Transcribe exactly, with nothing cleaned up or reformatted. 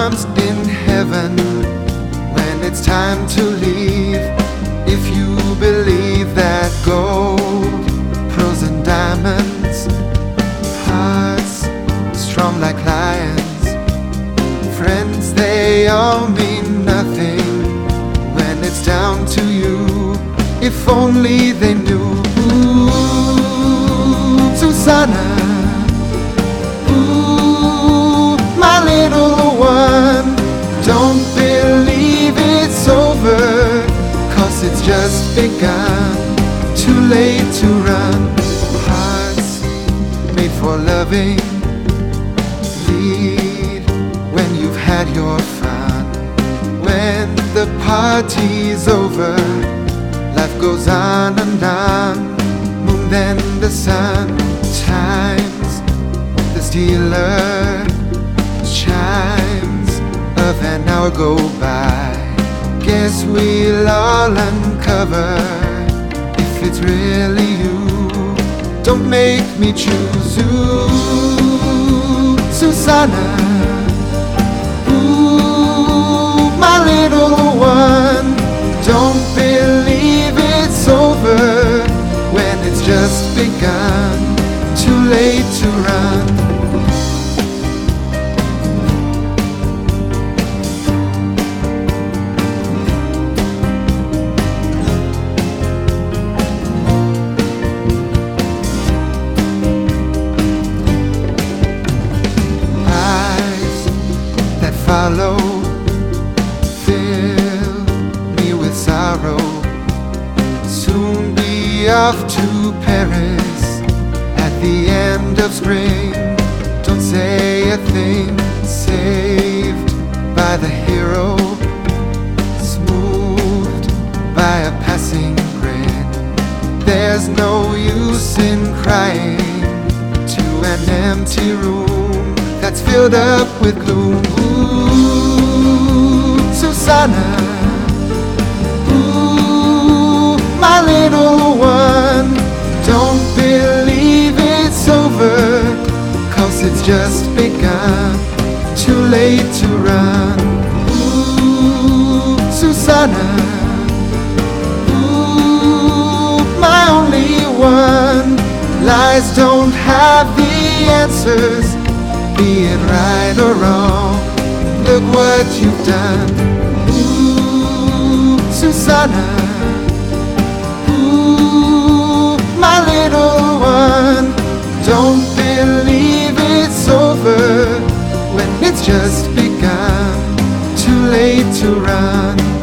arms in heaven when it's time to leave. If you believe that gold, pearls and diamonds, hearts strong like lions, friends, they all mean nothing when it's down to you. If only they knew. Ooh, Susanna, ooh, my little one, don't believe it's over, 'cause it's just begun. Too late to run. Hearts made for loving, lead when you've had your fun. When the party's over, life goes on and on. Moon then the sun, times the stealer, chimes of an hour go by. Guess we'll all uncover if it's really you. Don't make me choose. Ooh, Susanna, ooh, my little one, don't believe it's over when it's just begun. Too late to run. Eyes that follow fill me with sorrow. Soon be off to Paris at the end of spring. Don't say a thing, saved by the hero, smoothed by a passing grin. There's no use in crying to an empty room that's filled up with gloom. Ooh, Susanna, my little one, don't believe it's over, 'cause it's just begun. Too late to run. Ooh, Susanna, ooh, my only one. Lies don't have the answers, be it right or wrong. Look what you've done. Ooh, Susanna, my little one, don't believe it's over when it's just begun. Too late to run.